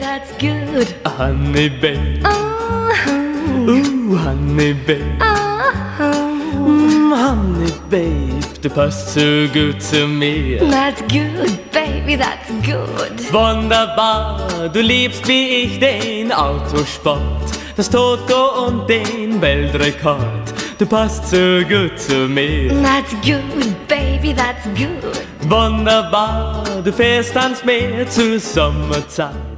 that's good. Honey babe, ooh honey babe, honey babe, du passt so gut zu mir. That's good, baby, that's good. Wunderbar, du liebst wie ich den Autosport, das Toto und den Weltrekord. Du passt so gut zu mir. That's good, baby, that's good. Wunderbar, du fährst ans Meer zur Sommerzeit.